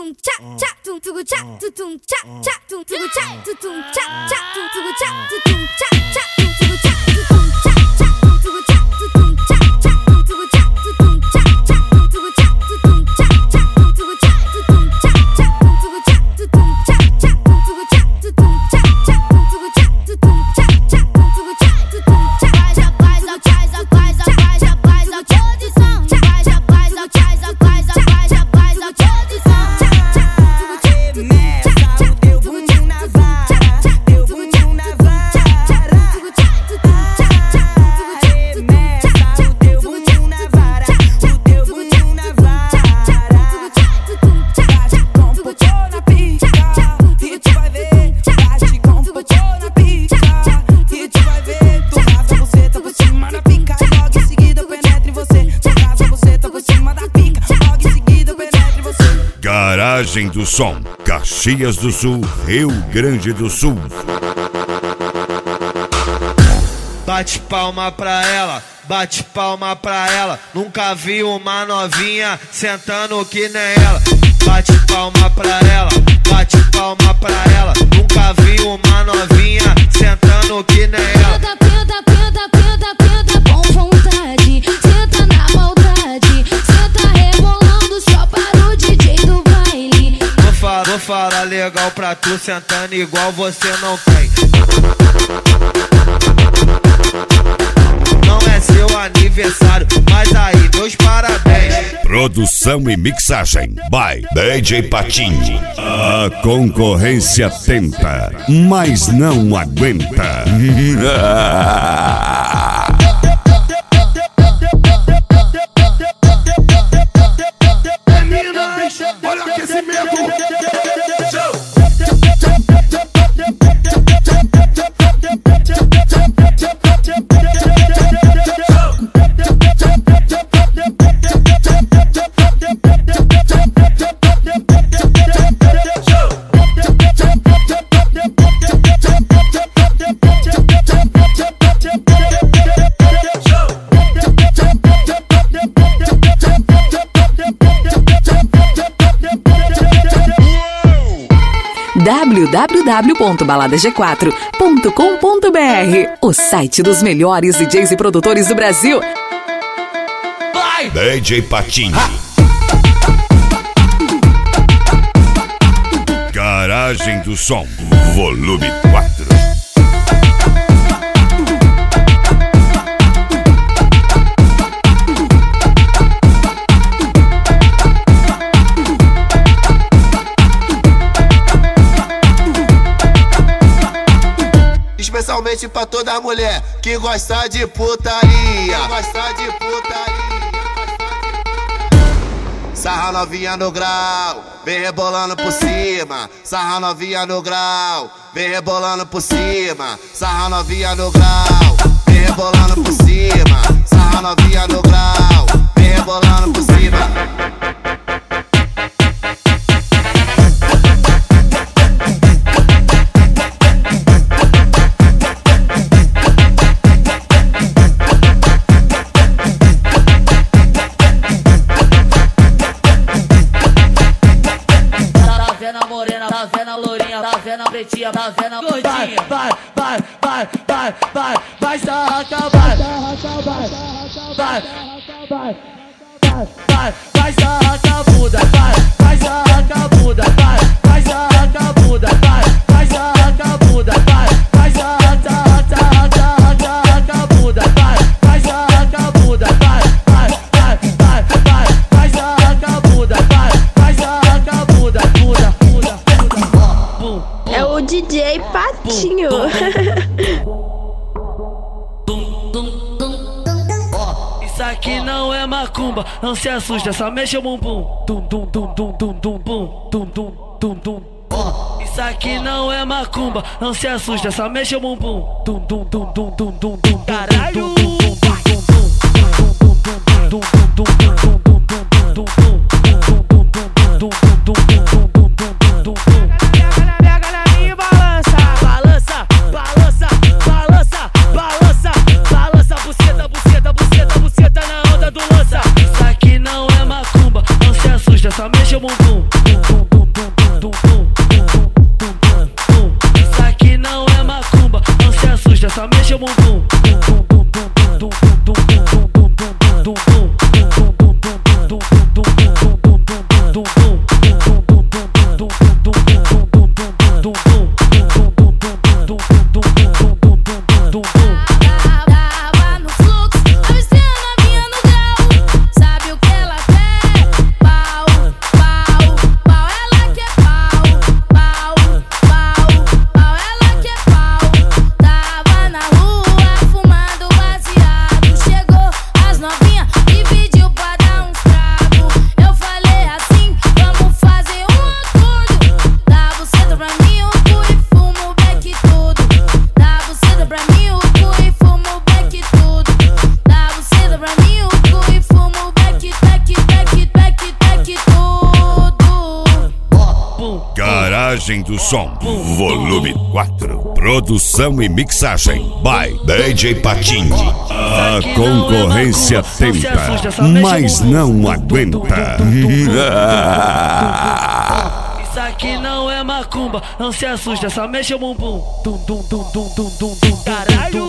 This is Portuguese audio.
Garagem do Som, Caxias do Sul, Rio Grande do Sul. Bate palma pra ela, bate palma pra ela. Nunca vi uma novinha sentando que nem ela. Bate palma pra ela, bate palma pra ela. Nunca vi uma novinha sentando que nem ela. Peda com vontade, senta na maldade, senta rebolando só para o DJ do baile. Vou falar legal pra tu, sentando igual você não tem. Não é seu aniversário, mas aí meus parabéns. Produção e mixagem by DJ Patinho. A concorrência tenta, mas não aguenta. Meninas, olha o aquecimento. www.baladag4.com.br, o site dos melhores DJs e produtores do Brasil. Vai! DJ Patinho. Garagem do Som, volume 4. Especialmente pra toda mulher que gosta de putaria. Sarra novinha no grau, vem rebolando por cima. Sarra novinha no grau, vem rebolando por cima. Sarra novinha no grau, vem rebolando por cima. Sarra novinha no grau, vem rebolando por cima. Tá vendo a lourinha, tá vendo a pretinha, tá vendo a gordinha. Vai sarraca, vai sarraca a bunda, vai sarraca a bunda, vai sarraca a bunda, vai sarraca a bunda, vai sarraca a bunda, vai sarraca a bunda, vai sarraca a bunda, vai sarraca a bunda. É o DJ Patinho. Isso aqui não é macumba, não se assusta, só mexe o bumbum. Isso aqui não é macumba, não se assusta, só mexe o bumbum. Caralho! Só mexe o bumbum. Garagem do Som, volume 4. Produção e mixagem by DJ Patinho. A concorrência tenta, mas não aguenta. Isso aqui não é macumba, não se assusta, só mexe o bumbum. Caralho!